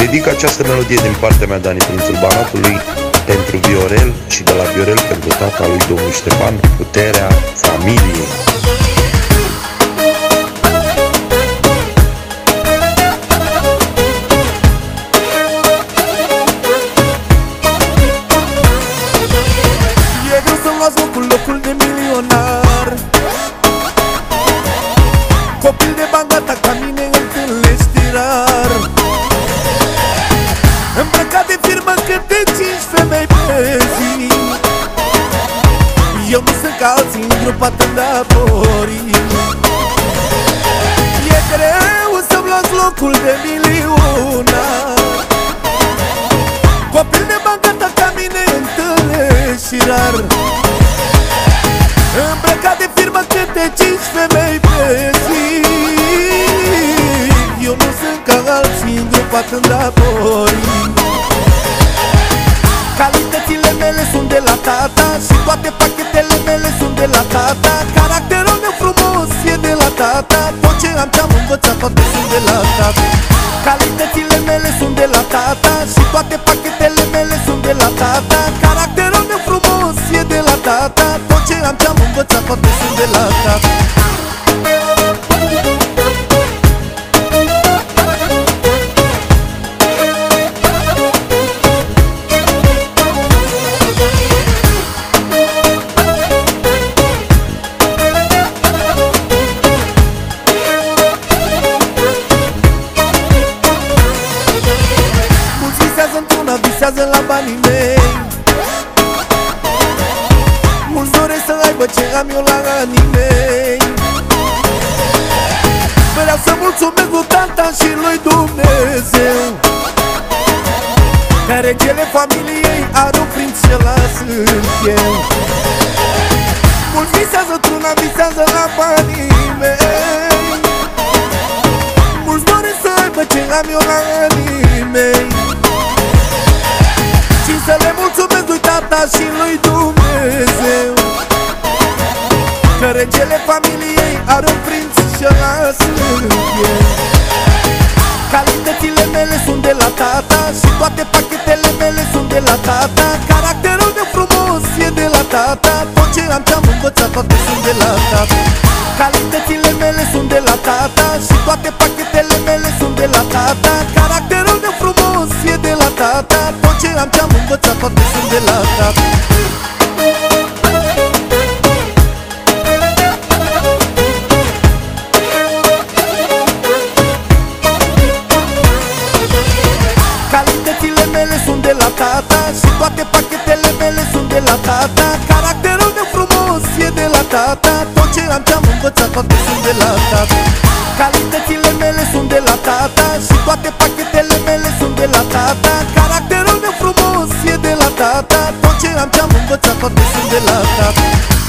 dedic această melodie din partea mea, Dani Prințul Banatului, pentru Viorel și de la Viorel pentru tata lui domnul Ștefan, puterea familiei. E greu să luați locul de milionar. Copil de bagata ca mine întâlnești rar. Îmbrăcat de firmă câte 5 femei pe zi. Eu nu sunt ca alții îngrupat în datorii. E greu să-mi luați locul de milionar. Copil de bagata ca mine întâlnești rar. Îmbrăcat de firmă câte 5 femei pe zi. Eu nu sunt ca alții îngrupat în datorii. Calitățile mele sunt de la tata și toate pachetele mele sunt de la tata. Caracterul meu frumos e de la tata. Tot ce am învățat toate sunt de la tata. Calitățile mele sunt de la tata și toate pachetele mele sunt de la tata. Caracterul meu frumos e de la tata. Tot ce am învățat toate sunt de la tata. Visează la banii mei. Mulți doresc să aibă ce am eu la anii mei. Vreau să mulțumesc lui tata și lui Dumnezeu, ca regele familiei are un prinț și ăla sunt eu. Mulți visează truna, visează la banii mei. Mulți doresc să aibă ce am eu la anii mei. Și să le mulțumesc lui tata și lui Dumnezeu, că regele familiei are un prinț și ăla sunt eu. Calitățile mele sunt de la tata și toate pachetele mele sunt de la tata. Caracterul meu frumos e de la tata. Tot ce am învățat toate sunt de la tata. Calitățile mele sunt de la tata și toate pachetele mele sunt de la tata. Caracterul meu frumos e de la tata. Tot ce am învățat toate sunt de la tata. Calitățile mele sunt de la tata și toate pachetele mele sunt de la tata. Caracterul meu frumos e de la tata. Tot ce am învățat toate sunt de la tata. Calitățile mele sunt de la tata și toate pachetele mele sunt de la tata. Caracterul meu frumos e de la tata. Tot ce am învățat toate sunt de la tata.